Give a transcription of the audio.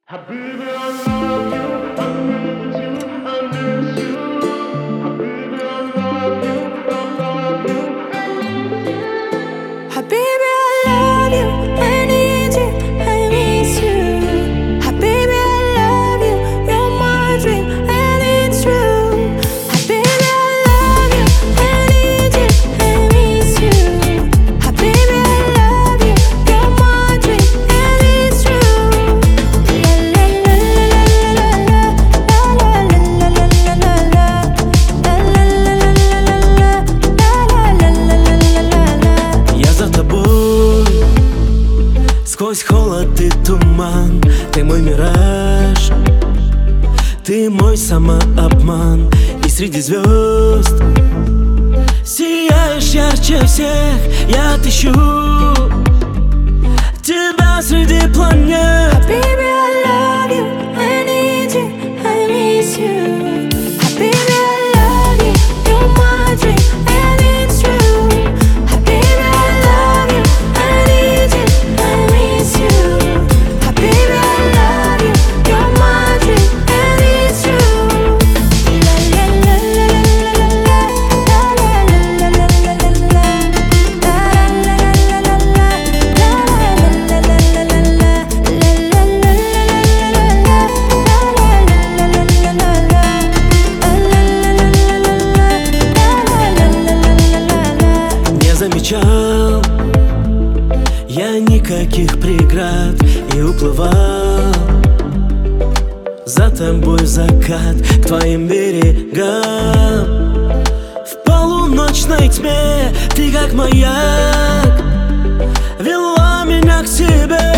Habibi, I love you, I need you, I miss you. Habibi, I love you, I love you, I miss you. Habibi, I love you, I need you, I miss you. Habibi, I love you, you're my dream, and it's true. Habibi, I love you, I need you, I miss you. Habibi, I love you, you're my dream, and it's true. La la la la la la la la la la la. Я за тобой, сквозь холод и туман. Ты мой мираж, ты мой самообман. И среди звезд сияешь ярче всех. Я отыщу тебя среди планет. Habibi, I love you, I need you, I miss you. Habibi, I love you, you're my dream, and it's true. Habibi, I love you, I need you, I miss you. Habibi, I love you, you're my dream, and it's true. La la la la la la la la la Не замечал я никаких преград и уплывал за тобой в закат, к твоим берегам. В полуночной тьме ты как маяк вела меня к себе.